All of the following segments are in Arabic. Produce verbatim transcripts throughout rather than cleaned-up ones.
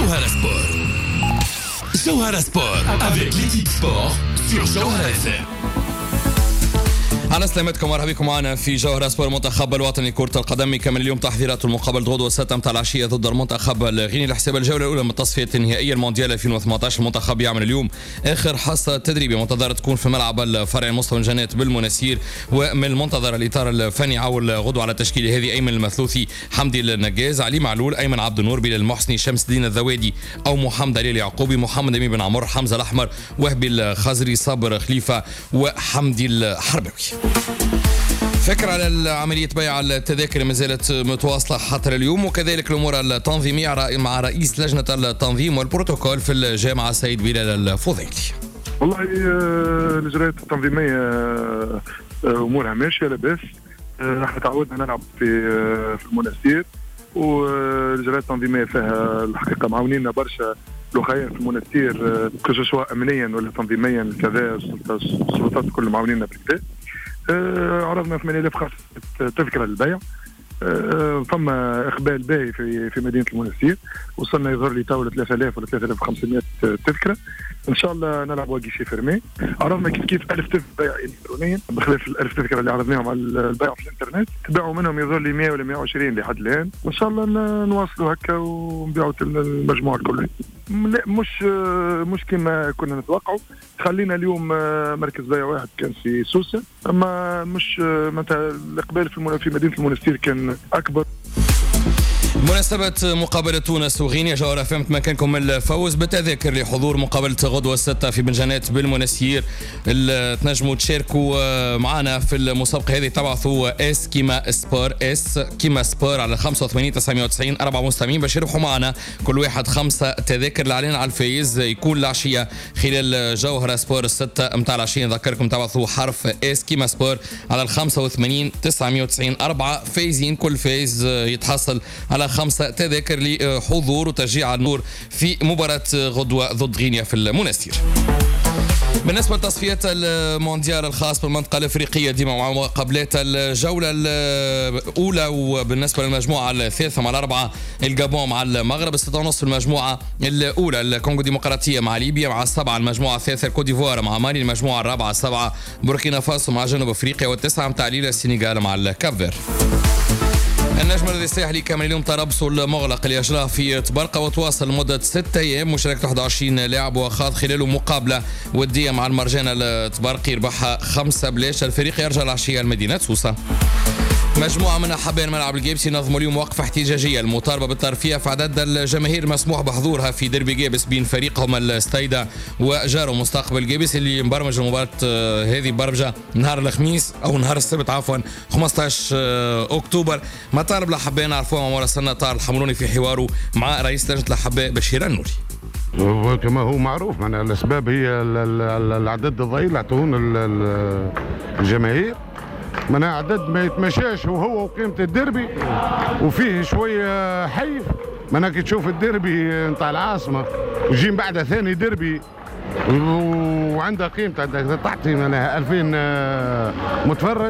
Jawhara Sport. Jawhara Sport avec l'équipe sport sur Jawhara F M. على سلامتكم، مرحبا بكم معنا في جوهرة سبور. المنتخب الوطني كرة القدم يكمل اليوم تحضيرات المقابل غدوة السادسة متاع العشية ضد المنتخب الغيني لحساب الجولة الأولى من التصفية النهائية المونديال ألفين وثمانية عشر. المنتخب يعمل اليوم آخر حصة تدريبية منتظرة تكون في ملعب الفرع مصطفى جنات بالمناسير، ومن المنتظر الإطار الفني عول غدوة على تشكيل هذه أيمن المثلوثي، حمدي النجاز، علي معلول، أيمن عبد النور، بلال المحسني، شمس الدين الذوادي أو محمد علي اليعقوبي، محمد أمين بن عمر، حمزة الأحمر، وهبي الخزري، صابر خليفة، وحمدي الحربوي. فكرة على عملية بيع التذاكر ما زالت متواصلة حتى اليوم، وكذلك الأمور التنظيمية مع رئيس لجنة التنظيم والبروتوكول في الجامعة سيد بلال الفضيلي. والله الإجراءات التنظيمية أمورها ماشية لاباس. راح تعودنا نلعب في في المناسير، والإجراءات التنظيمية فيها الحقيقة معاونينا برشا لوخايين في المناسير، كسوا أمنيا ولا تنظيميا كذا. السلطات كل معاونينا بالكدا. آه عرضنا ثمانية آلاف خمسة تذكرة للبيع. آه فما إقبال باهي في في مدينة المناسير، وصلنا يظهر لي تو ثلاثة آلاف ولا ثلاثة آلاف وخمسمائة تذكرة. إن شاء الله نلعب واقي فيرمي. عرضنا كيف كيف ألف تذكرة بيع إلكترونيا، بخلاف الألف تذكرة اللي عرضناهم على البيع في الإنترنت. تباعوا منهم يظهر لي مئة ولا مئة وعشرين لحد الآن، وإن شاء الله نواصلوا هكا ونبيعوا المجموعة كلها. لا مش مش كما كنا نتوقعوا. خلينا اليوم مركز بيع واحد كان في سوسة، اما مش متى الاقبال في في مدينه المنستير كان اكبر. مناسبة مقابلة تونس وغينيا، جوهرة فهم تمكنكم من الفوز بالتذاكر لحضور مقابلة غدوة الستة في بنجانات بالمناسير. تنجموا تشاركوا معنا في المسابقة هذه، تبعثوا اس كيما سبور اس كيما سبور على خمسة وثمانين تسعمائة وتسعين أربعة مستمعين باش يربحوا معنا كل واحد خمسة تذاكر. الإعلان على الفايز يكون العشية خلال جوهرة سبور الستة متاع العشية. نذكركم تبعثوا حرف اس كيما سبور على الخمسة وثمانين تسعمائة وتسعين أربعة. فايزين كل فايز يتحصل على خمسة تذاكر لحضور وتشجيع النور في مباراة غدوة ضد غينيا في المناسير. بالنسبة لتصفيات المونديال الخاص بالمنطقة الأفريقية ديما مع مقابلات الجولة الأولى، وبالنسبة للمجموعة الثالثة مع الأربعة الجابون مع المغرب، الستة ونصف المجموعة الأولى الكونغو الديمقراطية مع ليبيا، مع السبعة المجموعة الثالثة الكوت ديفوار مع مالي، المجموعة الرابعة السبعة بوركينا فاسو مع جنوب أفريقيا، والتسعة متعليل السنغال مع الكافير. النجم الذي الساحلي كامل اليوم تربصه المغلق اللي أجراه في تبرقة، وتواصل لمدة ستة أيام مشاركة واحد وعشرين لاعب، وخاض خلاله مقابلة ودية مع المرجان التبرقي ربحها خمسة بلاش. الفريق يرجع العشية لمدينة سوسة. مجموعة من حبان ملعب الجيبسي نظموا اليوم وقفة احتجاجية المطالبة بالترفيه في عدد الجماهير مسموح بحضورها في ديربي جيبس بين فريقهم الستايدا وجارو مستقبل جيبس اللي مبرمج المباراة هذه برمجة نهار الخميس أو نهار السبت عفوا خمسة عشر أكتوبر. مطالب الحبان عرفوها مع مراسلنا طارق الحمروني في حواره مع رئيس لجنة الحباء بشير النوري. كما هو معروف من الأسباب هي العدد الضئيل عطوهن الجماهير، من عدد ما يتمشاش وهو وقيمة الديربي وفيه شوية حيف. من كي تشوف الديربي نتاع العاصمة ويجي من بعدها ثاني ديربي وعندها قيمة، عندك تعطي منها ألفين متفرج،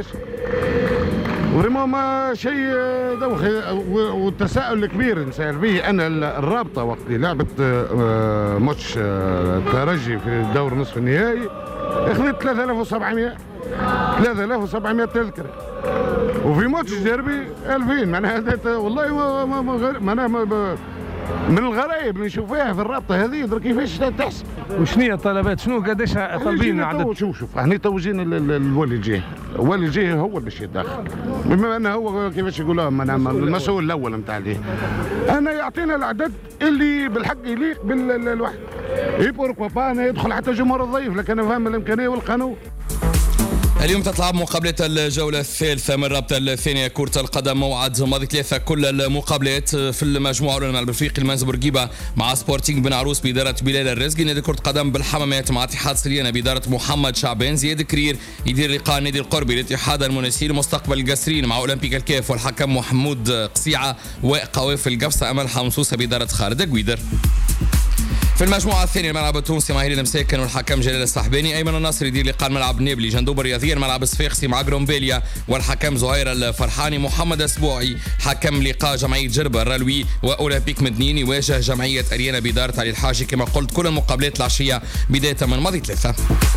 وريمون ما شيء دوخي. والتساؤل الكبير نسأل به أن الرابطة وقت لعبت ماتش الترجي في الدور نصف النهائي اخذت ثلاثة آلاف وسبعمائة ثلاثة آلاف وسبعمائة تذكرة، وفي ماتش ديربي ألفين. معناها والله ما ما ما ما من الغرايب اللي نشوفها في الرابطه هذه درك كيفاش تحسب. وشنو هي الطلبات؟ شنو قداش طالبين عدد؟ شوف شوف احنا توجين الولي الجهه، الولي الجهه هو اللي باش يتدخل، بما انه هو كيفاش يقول لهم المسؤول الاول نتاع الجهه. انا يعطينا العدد اللي بالحق يليق بالواحد. اي بوركوا با انا يدخل حتى جمهور الضيف، لكن انا فاهم الامكانيه والقانون. اليوم تتلعب مقابلة الجولة الثالثة من الرابطة الثانية كرة القدم. موعد ماضي ثلاثة كل المقابلات في المجموعة الأولى مع البفريقي المنز بورقيبة مع سبورتينغ بن عروس بإدارة بلال الرزقي، نادي كرة قدم بالحمامات مع اتحاد سليانة بإدارة محمد شعبان، زياد كرير يدير لقاء نادي القربي الاتحاد المناسير، مستقبل القصرين مع أولمبيك الكاف والحكم محمود قصيعة، وقوافل القفصة أمل حمصوصة بإدارة خالد قويدر. في المجموعة الثانية الملعب التونسي مع هلال مساكن والحكم جلال السحباني. أيمن النصر يدير لقاء الملعب النابلي. جندوب الرياضية الملعب الصفاقسي مع جرومبيليا والحكم زهير الفرحاني. محمد اسبوعي حكم لقاء جمعية جربة الرلوي وأولمبيك مدنين يواجه جمعية أريانا بدار علي الحاجي. كما قلت كل المقابلات العشية بداية من ماضي ثلاثة.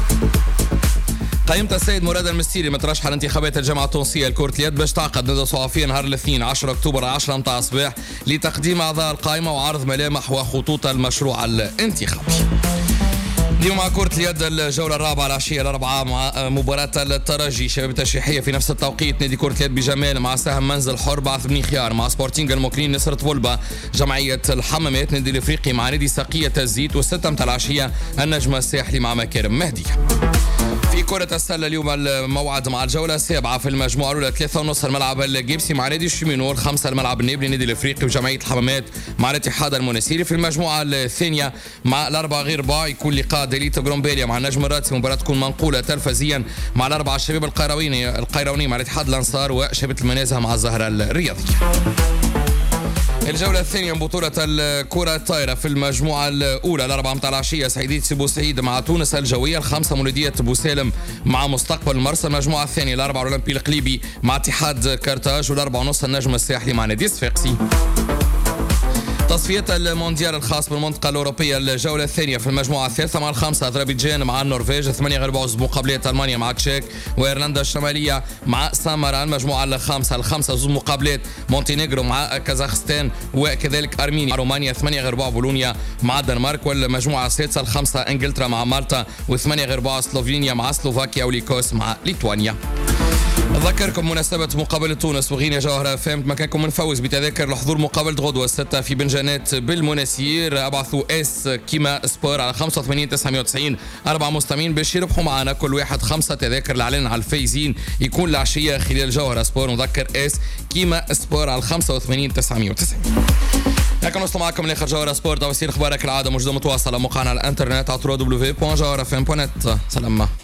قيمت السيد مراد المستيري مترشح لانتخابات الجامعة التونسية لكرة اليد باش تعقد ندوة صحفية نهار الاثنين عشرة أكتوبر عشرة متاع الصباح لتقديم أعضاء القائمة وعرض ملامح وخطوط المشروع الانتخابي. اليوم مع كرة اليد الجولة الرابعة العشية الأربعاء مع مباراة الترجي شباب التشريحية في نفس التوقيت. نادي كرة اليد بجمال مع سهم منزل حر بعث بن خيار مع سبورتينغ الموكلين نصرة بولبا. جمعية الحمامات نادي الافريقي مع نادي ساقية الزيت. والستة متاع العشية النجمة الساحلي مع مكارم مهدية. في كرة السلة اليوم الموعد مع الجولة السابعة في المجموعة الأولى ثلاثة ونص الملعب الجيبسي مع نادي الشمينور. خمسة الملعب النابلي نادي الافريقي وجمعية الحمامات مع الاتحاد المناسيري. في المجموعة الثانية مع الأربعة غير باع يكون لقاء ديليت جرومبيليا مع النجم الراتسي. مباراة تكون منقولة تلفزيا مع الأربعة الشباب القيرواني القيرواني مع الاتحاد الأنصار وشباب المنازه مع الزهرة الرياضية. الجولة الثانية من بطولة الكرة الطايرة في المجموعة الأولى الأربعة متاع العشية سعيدية سي بوسعيد مع تونس الجوية. الخمسة مولودية بوسالم مع مستقبل المرسى. المجموعة الثانية الأربعة الأولمبي القليبي مع اتحاد كارتاج. والأربعة ونص النجم الساحلي مع نادي الصفاقسي. تصفية المونديال الخاص بالمنطقة الأوروبية الجولة الثانية في المجموعة الثالثة مع الخمسة أذربيجان مع النرويج. ثمانية غير بعض مقابلات ألمانيا مع تشيك وإيرلندا الشمالية مع سامارا. المجموعة الخامسة الخمسة زوج مقابلات مونتينيغرو مع كازاخستان وكذلك أرمينيا مع رومانيا. ثمانية غير بعض بولونيا مع الدنمارك. والمجموعة السادسة الخمسة إنجلترا مع مالطا. وثمانية غير بعض سلوفينيا مع سلوفاكيا وليكوس مع ليتوانيا. أذكركم مناسبة مقابلة تونس وغينيا جوهرة فهمت مكانكم من فوز بتذاكر لحضور مقابلة غدوة الستة في بنجانات بالمناسير. أبعثوا اس كيما سبور على خمسة وثمانين تسعمائة وتسعين أربعة مستمعين باش يربحوا معنا كل واحد خمسة تذاكر. الإعلان على الفايزين يكون العشية خلال جوهرة سبور. نذكر اس كيما سبور على خمسة وثمانين تسعمائة وتسعين. هكا نوصل معكم لاخر جوهرة سبور. توصيل اخبارك العادة موجودة متواصلة موقعنا على الانترنت على دبليو دبليو دبليو دوت جوهرة اف ام دوت نت. سلام.